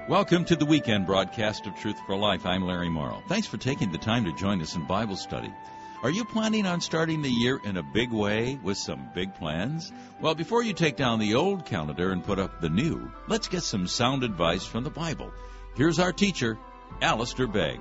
Welcome to the weekend broadcast of Truth for Life. I'm Larry Morrow. Thanks for taking the time to join us in Bible study. Are you planning on starting the year in a big way with some big plans? Well, before you take down the old calendar and put up the new, let's get some sound advice from the Bible. Here's our teacher, Alistair Begg.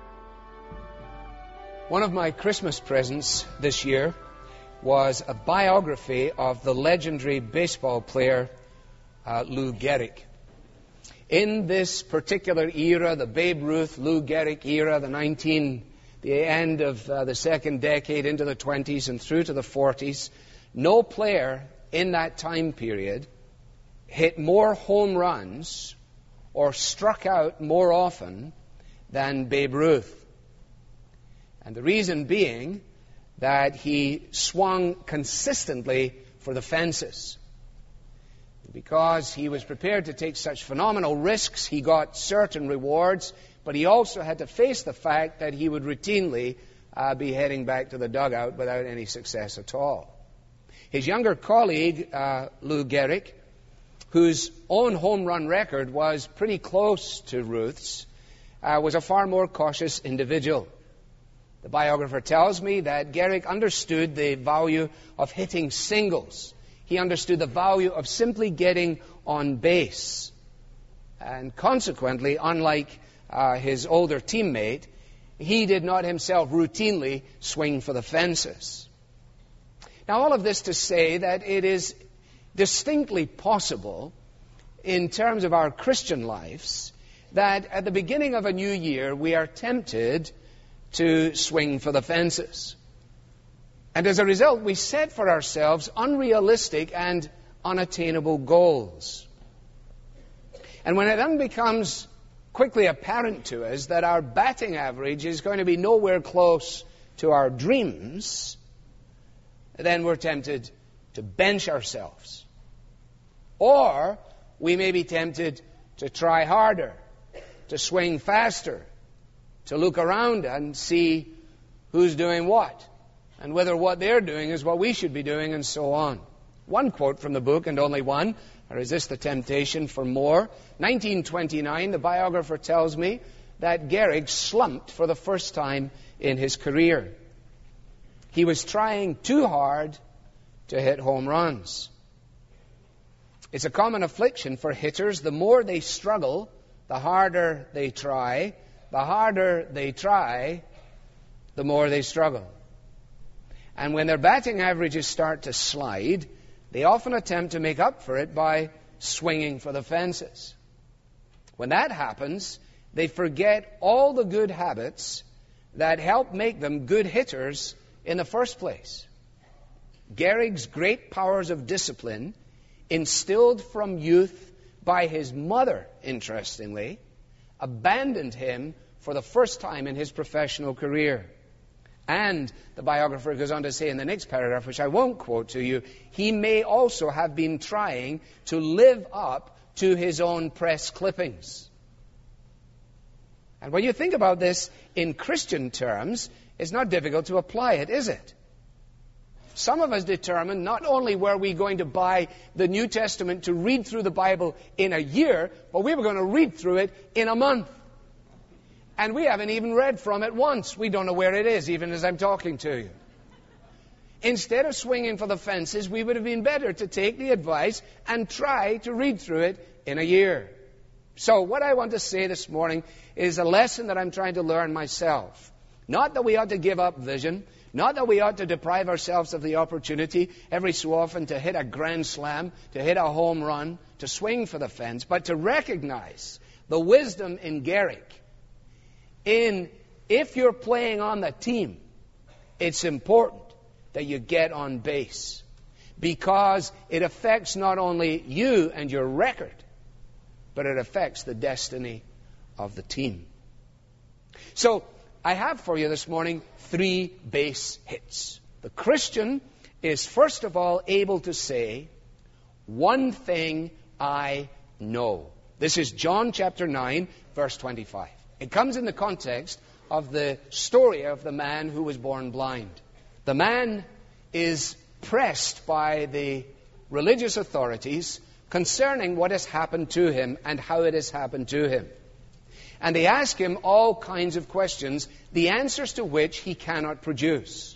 One of my Christmas presents this year was a biography of the legendary baseball player Lou Gehrig. In this particular era, the Babe Ruth, Lou Gehrig era, the end of the second decade into the 20s and through to the 40s, no player in that time period hit more home runs or struck out more often than Babe Ruth. And the reason being that he swung consistently for the fences. Because he was prepared to take such phenomenal risks, he got certain rewards, but he also had to face the fact that he would routinely be heading back to the dugout without any success at all. His younger colleague, Lou Gehrig, whose own home run record was pretty close to Ruth's, was a far more cautious individual. The biographer tells me that Gehrig understood the value of hitting singles. He understood the value of simply getting on base. And consequently, unlike his older teammate, he did not himself routinely swing for the fences. Now, all of this to say that it is distinctly possible in terms of our Christian lives that at the beginning of a new year we are tempted to swing for the fences. And as a result, we set for ourselves unrealistic and unattainable goals. And when it then becomes quickly apparent to us that our batting average is going to be nowhere close to our dreams, then we're tempted to bench ourselves. Or we may be tempted to try harder, to swing faster, to look around and see who's doing what, and whether what they're doing is what we should be doing, and so on. One quote from the book, and only one, Resist the Temptation for More. 1929, the biographer tells me that Gehrig slumped for the first time in his career. He was trying too hard to hit home runs. It's a common affliction for hitters. The more they struggle, the harder they try. The harder they try, the more they struggle. And when their batting averages start to slide, they often attempt to make up for it by swinging for the fences. When that happens, they forget all the good habits that help make them good hitters in the first place. Gehrig's great powers of discipline, instilled from youth by his mother, interestingly, abandoned him for the first time in his professional career. And the biographer goes on to say in the next paragraph, which I won't quote to you, he may also have been trying to live up to his own press clippings. And when you think about this in Christian terms, it's not difficult to apply it, is it? Some of us determined not only were we going to buy the New Testament to read through the Bible in a year, but we were going to read through it in a month. And we haven't even read from it once. We don't know where it is, even as I'm talking to you. Instead of swinging for the fences, we would have been better to take the advice and try to read through it in a year. So what I want to say this morning is a lesson that I'm trying to learn myself. Not that we ought to give up vision, not that we ought to deprive ourselves of the opportunity every so often to hit a grand slam, to hit a home run, to swing for the fence, but to recognize the wisdom in Gehrig. If you're playing on the team, it's important that you get on base, because it affects not only you and your record, but it affects the destiny of the team. So I have for you this morning 3 base hits. The Christian is first of all able to say, one thing I know. This is John chapter 9, verse 25. It comes in the context of the story of the man who was born blind. The man is pressed by the religious authorities concerning what has happened to him and how it has happened to him. And they ask him all kinds of questions, the answers to which he cannot produce.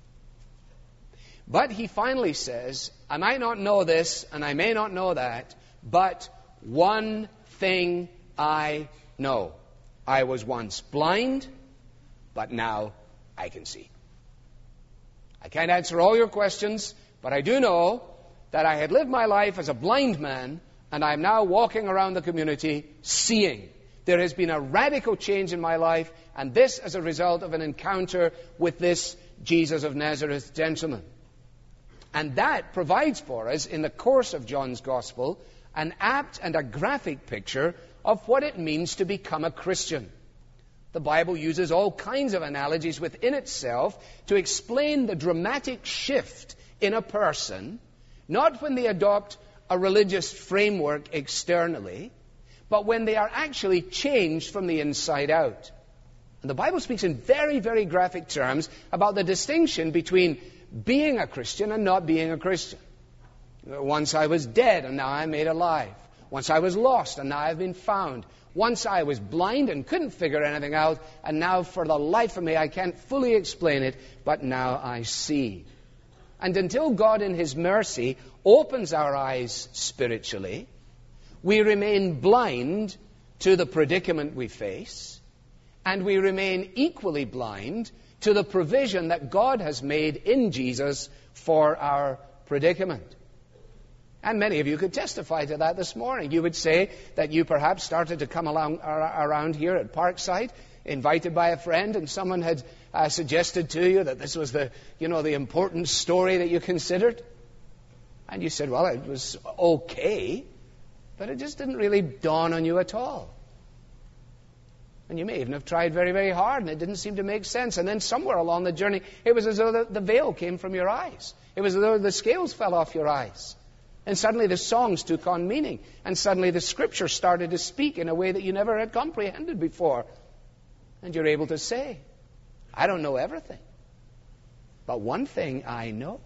But he finally says, I might not know this and I may not know that, but one thing I know. I was once blind, but now I can see. I can't answer all your questions, but I do know that I had lived my life as a blind man, and I am now walking around the community seeing. There has been a radical change in my life, and this as a result of an encounter with this Jesus of Nazareth gentleman. And that provides for us, in the course of John's Gospel, an apt and a graphic picture of what it means to become a Christian. The Bible uses all kinds of analogies within itself to explain the dramatic shift in a person, not when they adopt a religious framework externally, but when they are actually changed from the inside out. And the Bible speaks in very, very graphic terms about the distinction between being a Christian and not being a Christian. Once I was dead and now I'm made alive. Once I was lost and now I've been found. Once I was blind and couldn't figure anything out, and now for the life of me I can't fully explain it, but now I see. And until God in His mercy opens our eyes spiritually, we remain blind to the predicament we face, and we remain equally blind to the provision that God has made in Jesus for our predicament. And many of you could testify to that this morning. You would say that you perhaps started to come around here at Parkside, invited by a friend, and someone had suggested to you that this was the important story that you considered. And you said, well, it was okay, but it just didn't really dawn on you at all. And you may even have tried very, very hard, and it didn't seem to make sense. And then somewhere along the journey, it was as though the veil came from your eyes. It was as though the scales fell off your eyes. And suddenly the songs took on meaning. And suddenly the Scripture started to speak in a way that you never had comprehended before. And you're able to say, I don't know everything, but one thing I know.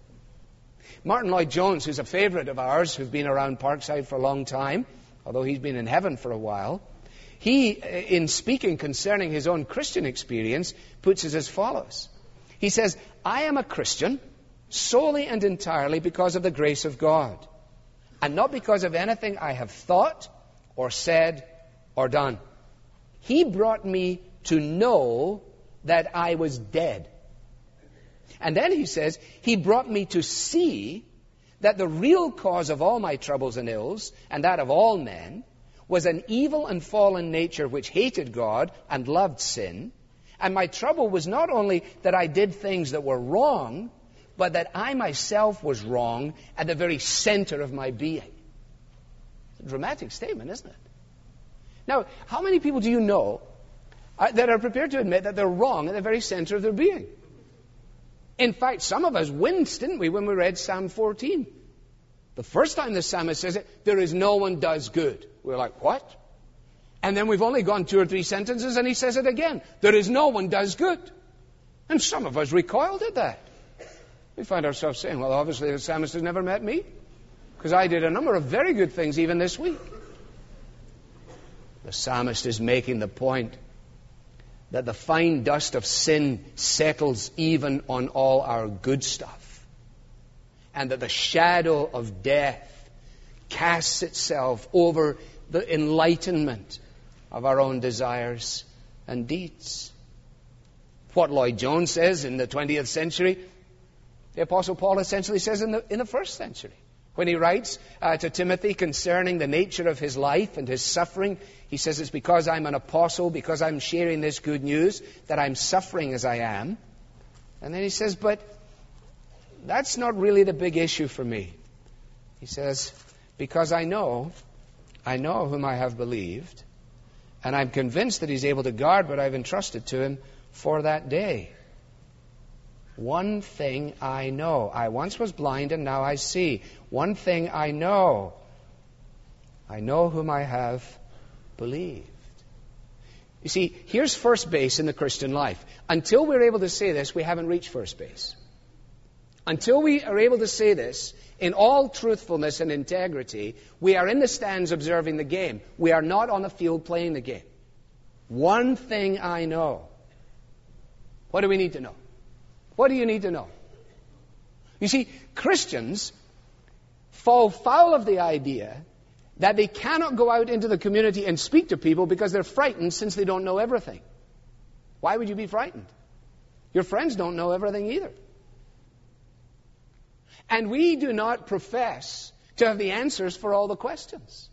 Martin Lloyd-Jones, who's a favorite of ours, who's been around Parkside for a long time, although he's been in heaven for a while, he, in speaking concerning his own Christian experience, puts it as follows. He says, I am a Christian solely and entirely because of the grace of God, and not because of anything I have thought or said or done. He brought me to know that I was dead. And then he says, He brought me to see that the real cause of all my troubles and ills, and that of all men, was an evil and fallen nature which hated God and loved sin. And my trouble was not only that I did things that were wrong, but that I myself was wrong at the very center of my being. It's a dramatic statement, isn't it? Now, how many people do you know that are prepared to admit that they're wrong at the very center of their being? In fact, some of us winced, didn't we, when we read Psalm 14? The first time the psalmist says it, there is no one does good. We're like, what? And then we've only gone 2 or 3 sentences and he says it again. There is no one does good. And some of us recoiled at that. We find ourselves saying, well, obviously the psalmist has never met me, because I did a number of very good things even this week. The psalmist is making the point that the fine dust of sin settles even on all our good stuff, and that the shadow of death casts itself over the enlightenment of our own desires and deeds. What Lloyd-Jones says in the 20th century, the Apostle Paul essentially says in the first century. When he writes to Timothy concerning the nature of his life and his suffering, he says, it's because I'm an apostle, because I'm sharing this good news, that I'm suffering as I am. And then he says, but that's not really the big issue for me. He says, because I know whom I have believed, and I'm convinced that He's able to guard what I've entrusted to Him for that day. One thing I know. I once was blind and now I see. One thing I know. I know whom I have believed. You see, here's first base in the Christian life. Until we're able to say this, we haven't reached first base. Until we are able to say this in all truthfulness and integrity, we are in the stands observing the game. We are not on the field playing the game. One thing I know. What do we need to know? What do you need to know? You see, Christians fall foul of the idea that they cannot go out into the community and speak to people because they're frightened since they don't know everything. Why would you be frightened? Your friends don't know everything either. And we do not profess to have the answers for all the questions.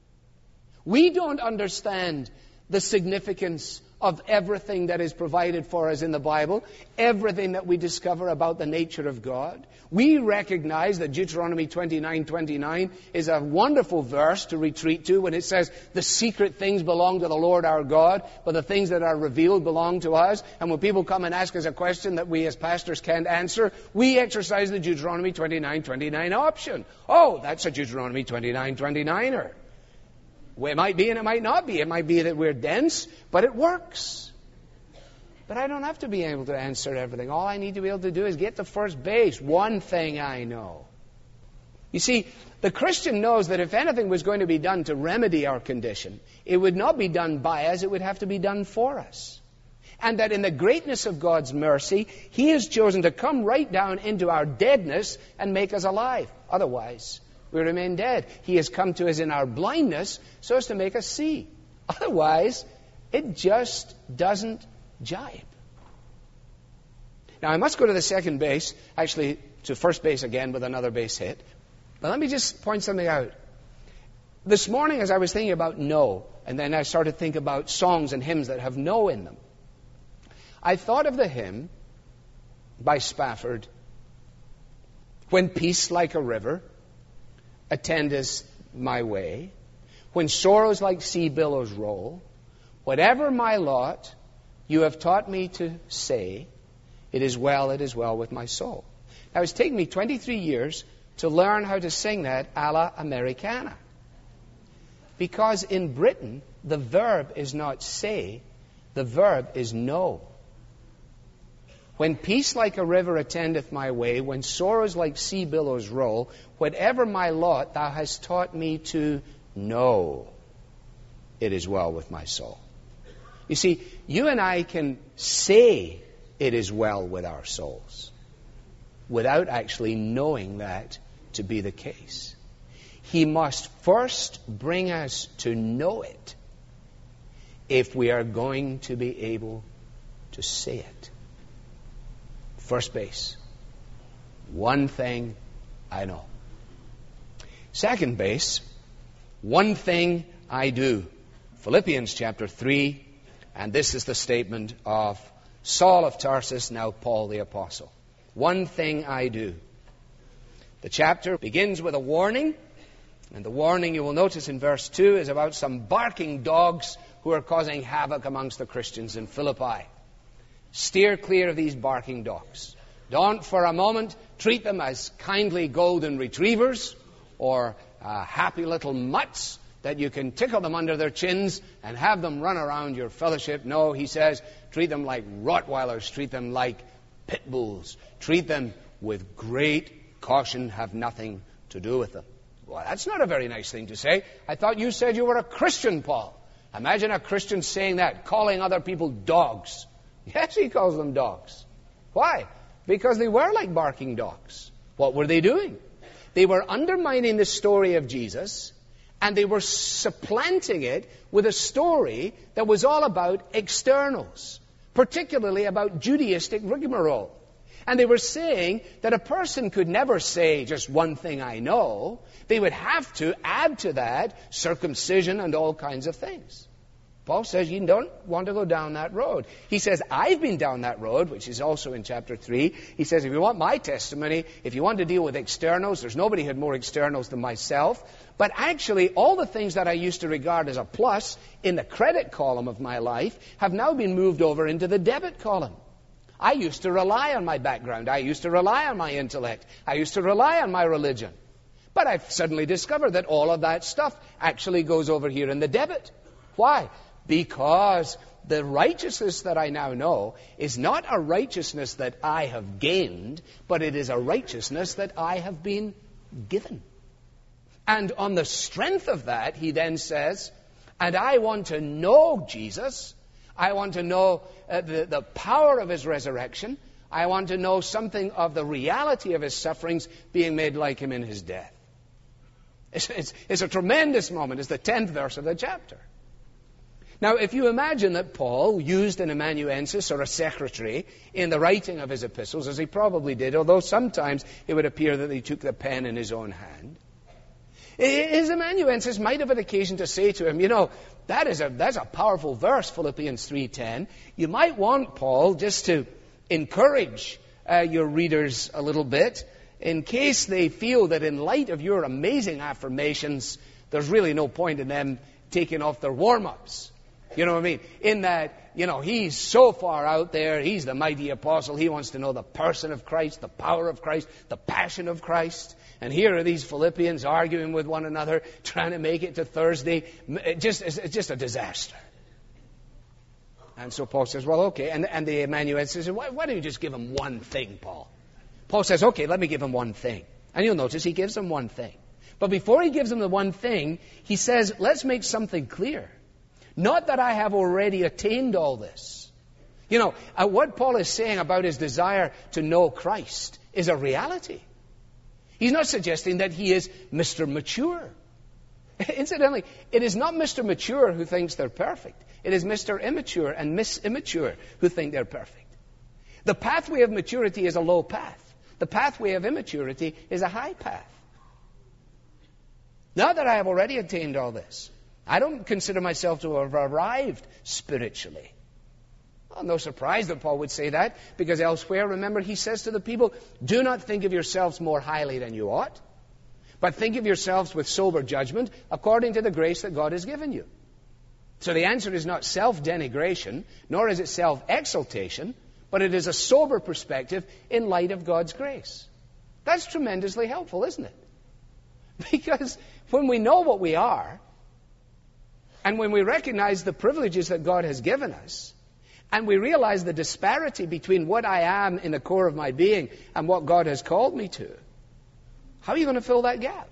We don't understand the significance of everything that is provided for us in the Bible, everything that we discover about the nature of God. We recognize that Deuteronomy 29:29 is a wonderful verse to retreat to when it says, the secret things belong to the Lord our God, but the things that are revealed belong to us. And when people come and ask us a question that we as pastors can't answer, we exercise the Deuteronomy 29:29 option. Oh, that's a Deuteronomy 29:29er. Well, it might be and it might not be. It might be that we're dense, but it works. But I don't have to be able to answer everything. All I need to be able to do is get to first base. One thing I know. You see, the Christian knows that if anything was going to be done to remedy our condition, it would not be done by us, it would have to be done for us. And that in the greatness of God's mercy, He has chosen to come right down into our deadness and make us alive. Otherwise, we remain dead. He has come to us in our blindness so as to make us see. Otherwise, it just doesn't jibe. Now, I must go to the second base, actually to first base again with another base hit. But let me just point something out. This morning, as I was thinking about no, and then I started to think about songs and hymns that have no in them, I thought of the hymn by Spafford, When Peace Like a River attendeth my way, when sorrows like sea billows roll, whatever my lot, you have taught me to say, it is well with my soul. Now, it's taken me 23 years to learn how to sing that a la Americana. Because in Britain, the verb is not say, the verb is know. When peace like a river attendeth my way, when sorrows like sea billows roll, whatever my lot, thou hast taught me to know, it is well with my soul. You see, you and I can say it is well with our souls without actually knowing that to be the case. He must first bring us to know it if we are going to be able to say it. First base. One thing I know. Second base. One thing I do. Philippians chapter 3. And this is the statement of Saul of Tarsus, now Paul the Apostle. One thing I do. The chapter begins with a warning. And the warning, you will notice in verse 2, is about some barking dogs who are causing havoc amongst the Christians in Philippi. Steer clear of these barking dogs. Don't for a moment treat them as kindly golden retrievers or happy little mutts that you can tickle them under their chins and have them run around your fellowship. No, he says, treat them like Rottweilers, treat them like pit bulls. Treat them with great caution, have nothing to do with them. Well, that's not a very nice thing to say. I thought you said you were a Christian, Paul. Imagine a Christian saying that, calling other people dogs. Yes, he calls them dogs. Why? Because they were like barking dogs. What were they doing? They were undermining the story of Jesus, and they were supplanting it with a story that was all about externals, particularly about Judaistic rigmarole. And they were saying that a person could never say just one thing I know. They would have to add to that circumcision and all kinds of things. Paul says you don't want to go down that road. He says, I've been down that road, which is also in chapter 3. He says, if you want my testimony, if you want to deal with externals, there's nobody who had more externals than myself. But actually, all the things that I used to regard as a plus in the credit column of my life have now been moved over into the debit column. I used to rely on my background. I used to rely on my intellect. I used to rely on my religion. But I've suddenly discovered that all of that stuff actually goes over here in the debit. Why? Because the righteousness that I now know is not a righteousness that I have gained, but it is a righteousness that I have been given. And on the strength of that, he then says, and I want to know Jesus. I want to know the power of his resurrection. I want to know something of the reality of his sufferings, being made like him in his death. It's a tremendous moment. It's the 10th verse of the chapter. Now, if you imagine that Paul used an amanuensis or a secretary in the writing of his epistles, as he probably did, although sometimes it would appear that he took the pen in his own hand, his amanuensis might have an occasion to say to him, that's a powerful verse, Philippians 3:10. You might want, Paul, just to encourage your readers a little bit, in case they feel that in light of your amazing affirmations, there's really no point in them taking off their warm-ups. You know what I mean? In that, he's so far out there, he's the mighty apostle, he wants to know the person of Christ, the power of Christ, the passion of Christ. And here are these Philippians arguing with one another, trying to make it to Thursday. It's just a disaster. And so Paul says, well, okay. And the amanuensis says, why don't you just give him one thing, Paul? Paul says, okay, let me give him one thing. And you'll notice he gives him one thing. But before he gives him the one thing, he says, let's make something clear. Not that I have already attained all this. What Paul is saying about his desire to know Christ is a reality. He's not suggesting that he is Mr. Mature. Incidentally, it is not Mr. Mature who thinks they're perfect. It is Mr. Immature and Miss Immature who think they're perfect. The pathway of maturity is a low path. The pathway of immaturity is a high path. Not that I have already attained all this. I don't consider myself to have arrived spiritually. Well, no surprise that Paul would say that, because elsewhere, remember, he says to the people, do not think of yourselves more highly than you ought, but think of yourselves with sober judgment according to the grace that God has given you. So the answer is not self-denigration, nor is it self-exaltation, but it is a sober perspective in light of God's grace. That's tremendously helpful, isn't it? Because when we know what we are, and when we recognize the privileges that God has given us, and we realize the disparity between what I am in the core of my being and what God has called me to, how are you going to fill that gap?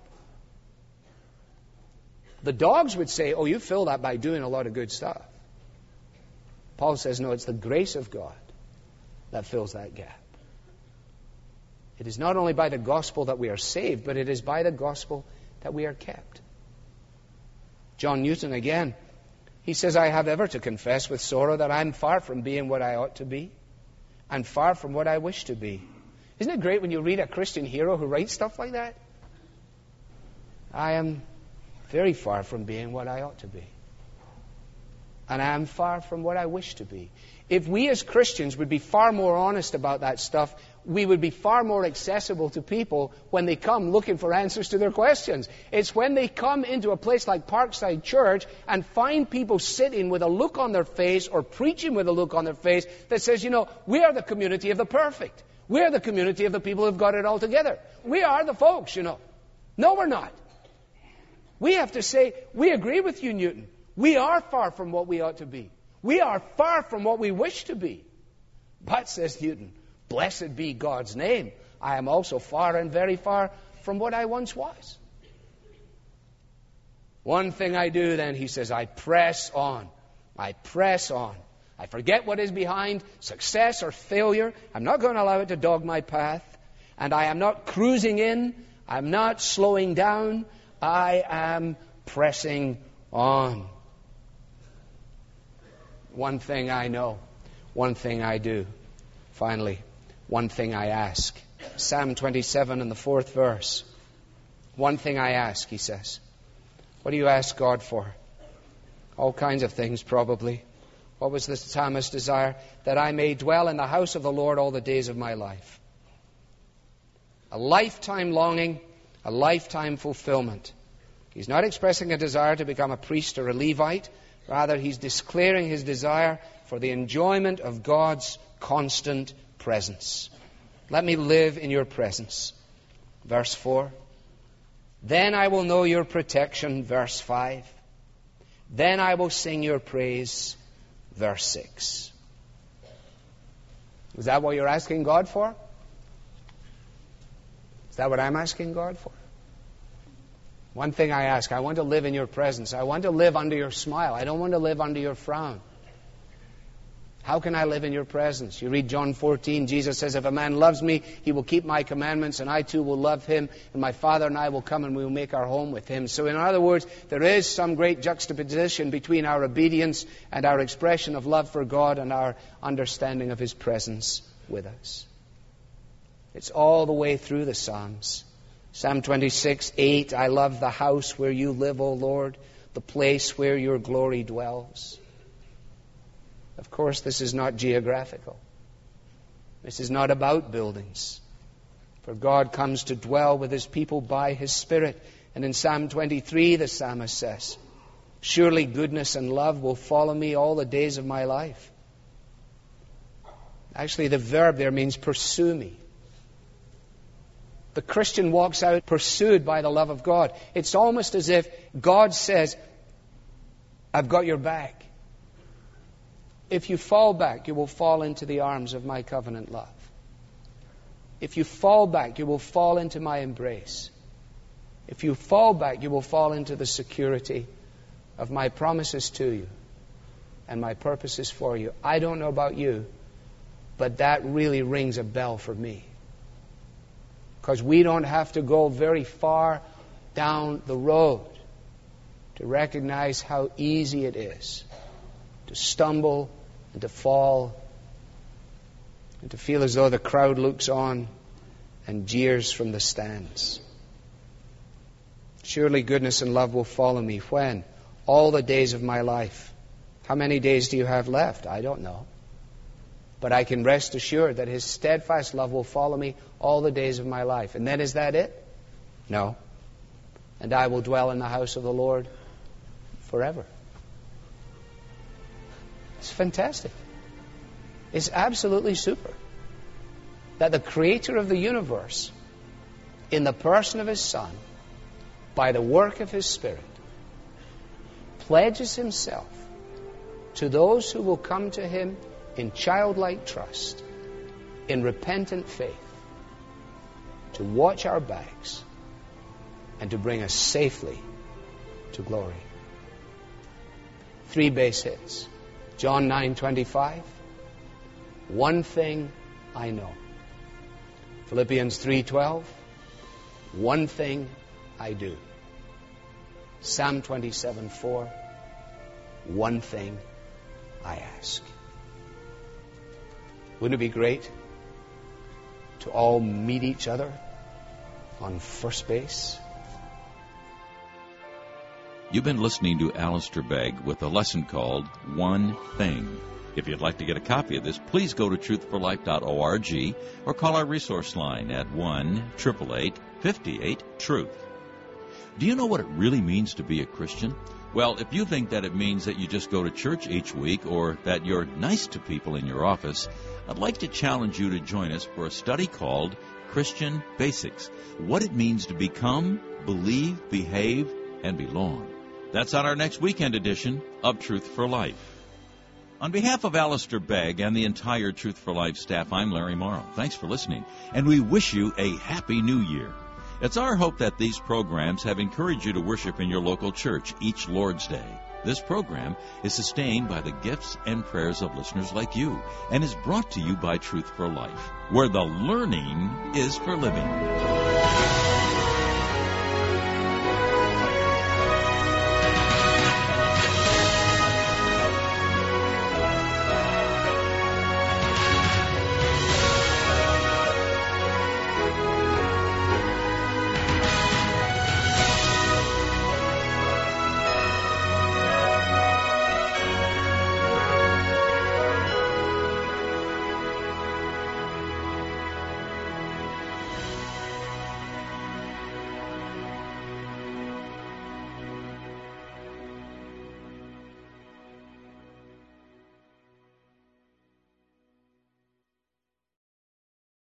The dogs would say, oh, you fill that by doing a lot of good stuff. Paul says, no, it's the grace of God that fills that gap. It is not only by the gospel that we are saved, but it is by the gospel that we are kept. John Newton again, he says, I have ever to confess with sorrow that I'm far from being what I ought to be and far from what I wish to be. Isn't it great when you read a Christian hero who writes stuff like that? I am very far from being what I ought to be. And I am far from what I wish to be. If we as Christians would be far more honest about that stuff, we would be far more accessible to people when they come looking for answers to their questions. It's when they come into a place like Parkside Church and find people sitting with a look on their face or preaching with a look on their face that says, we are the community of the perfect. We are the community of the people who have got it all together. We are the folks, No, we're not. We have to say, we agree with you, Newton. We are far from what we ought to be. We are far from what we wish to be. But, says Newton, blessed be God's name, I am also far and very far from what I once was. One thing I do then, he says, I press on. I press on. I forget what is behind, success or failure. I'm not going to allow it to dog my path. And I am not cruising in. I'm not slowing down. I am pressing on. One thing I know. One thing I do. Finally, one thing I ask. Psalm 27 in the 4th verse. One thing I ask, he says. What do you ask God for? All kinds of things, probably. What was the psalmist's desire? That I may dwell in the house of the Lord all the days of my life. A lifetime longing, a lifetime fulfillment. He's not expressing a desire to become a priest or a Levite. Rather, he's declaring his desire for the enjoyment of God's constant presence. Let me live in your presence. Verse 4. Then I will know your protection. Verse 5. Then I will sing your praise. verse 6. Is that what you're asking God for? Is that what I'm asking God for? One thing I ask, I want to live in your presence. I want to live under your smile. I don't want to live under your frown. How can I live in your presence? You read John 14, Jesus says, if a man loves me, he will keep my commandments, and I too will love him, and my Father and I will come and we will make our home with him. So in other words, there is some great juxtaposition between our obedience and our expression of love for God and our understanding of his presence with us. It's all the way through the Psalms. Psalm 26:8, I love the house where you live, O Lord, the place where your glory dwells. Of course, this is not geographical. This is not about buildings. For God comes to dwell with his people by his Spirit. And in Psalm 23, the psalmist says, surely goodness and love will follow me all the days of my life. Actually, the verb there means pursue me. The Christian walks out pursued by the love of God. It's almost as if God says, I've got your back. If you fall back, you will fall into the arms of my covenant love. If you fall back, you will fall into my embrace. If you fall back, you will fall into the security of my promises to you and my purposes for you. I don't know about you, but that really rings a bell for me. Because we don't have to go very far down the road to recognize how easy it is to stumble and to fall and to feel as though the crowd looks on and jeers from the stands. Surely goodness and love will follow me. When? All the days of my life. How many days do you have left? I don't know. But I can rest assured that his steadfast love will follow me all the days of my life. And then is that it? No. And I will dwell in the house of the Lord forever. It's fantastic. It's absolutely super that the Creator of the universe, in the person of his Son, by the work of his Spirit, pledges himself to those who will come to him in childlike trust, in repentant faith, to watch our backs and to bring us safely to glory. 3 base hits. John 9:25. One thing I know. Philippians 3:12. One thing I do. Psalm 27:4. One thing I ask. Wouldn't it be great to all meet each other on first base? You've been listening to Alistair Begg with a lesson called One Thing. If you'd like to get a copy of this, please go to truthforlife.org or call our resource line at 1-888-58-TRUTH. Do you know what it really means to be a Christian? Well, if you think that it means that you just go to church each week or that you're nice to people in your office, I'd like to challenge you to join us for a study called Christian Basics, what it means to become, believe, behave, and belong. That's on our next weekend edition of Truth for Life. On behalf of Alistair Begg and the entire Truth for Life staff, I'm Larry Morrow. Thanks for listening, and we wish you a Happy New Year. It's our hope that these programs have encouraged you to worship in your local church each Lord's Day. This program is sustained by the gifts and prayers of listeners like you and is brought to you by Truth for Life, where the learning is for living.